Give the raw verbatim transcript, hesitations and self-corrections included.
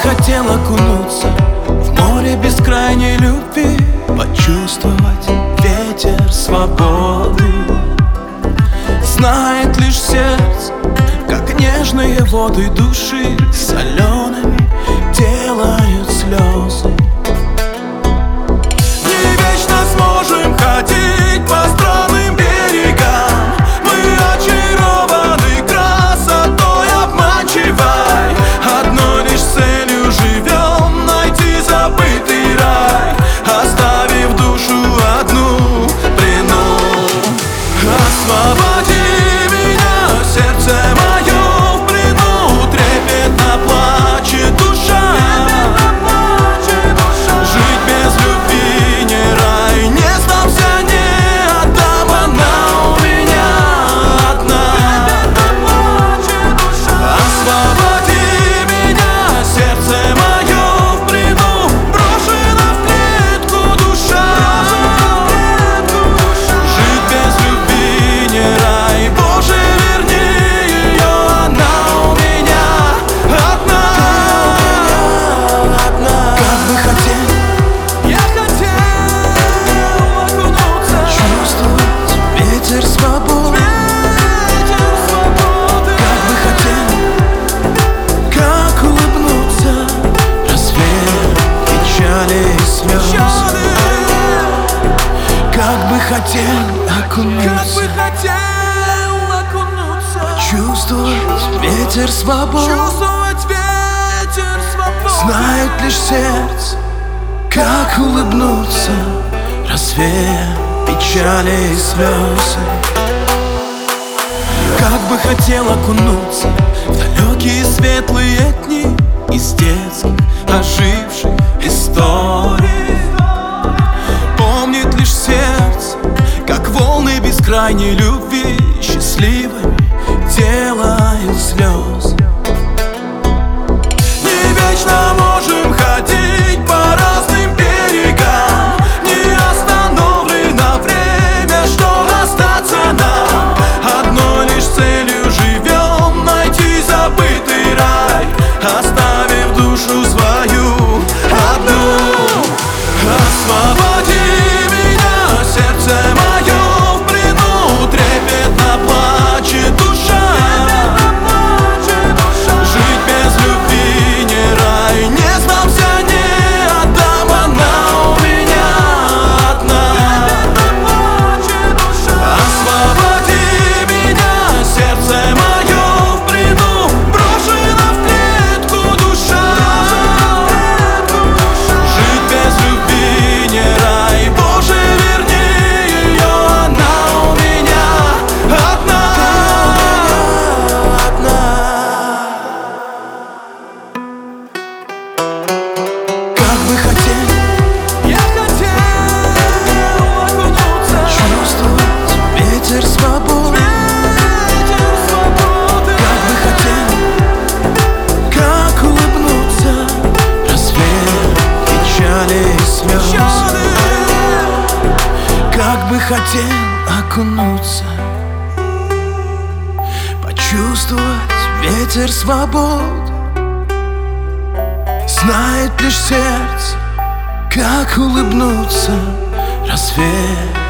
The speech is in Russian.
хотел окунуться в море бескрайней любви, почувствовать ветер свободы. Знает лишь сердце, как нежные воды души солеными делают слезы. Не вечно сможем ходить по странным берегам, мы очарованы красотой обманчивой. Одной лишь целью живем — найти забытый рай, оставив душу одну в плену. Освободи меня, сердце мое в плену, трепетно плачет душа. Жить без любви не рай, не сдамся, не отдам, она у меня одна. Освободи меня, сердце мое в плену, брошена в клетку душа. Жить без любви не рай, Боже, верни ее, она у меня одна. Как бы хотел, я хотел окунуться, чувствовать ветер свободы. Как бы хотел, как улыбнуться, рассвет печали и слез. Как бы хотел окунуться, чувствовать ветер свободы. Знает лишь сердце, как улыбнуться, рассвет печали и слезы. Как бы хотел окунуться в далекие светлые дни из детских оживших историй. Помнит лишь сердце, как волны бескрайней любви счастливыми делают слезы. Не вечно можем ходить по разным берегам, не остановлено время, что остаться нам. Одной лишь целью живем — найти забытый рай, оставив душу свою одну. Освободи меня, сердце мое в плену, трепетно плачет душа. Жить без любви не рай, не сдамся, не отдам, она у меня одна. Освободи меня, сердце мое в плену, брошена в клетку душа. Жить без любви не рай, Боже, верни ее, она у меня одна. Как бы хотел, я хотел окунуться, чувствовать ветер свободы. Как бы хотел, как улыбнуться, рассвет печали и слез. Как бы хотел окунуться, почувствовать ветер свободы. Знает лишь сердце, как улыбнуться, рассвет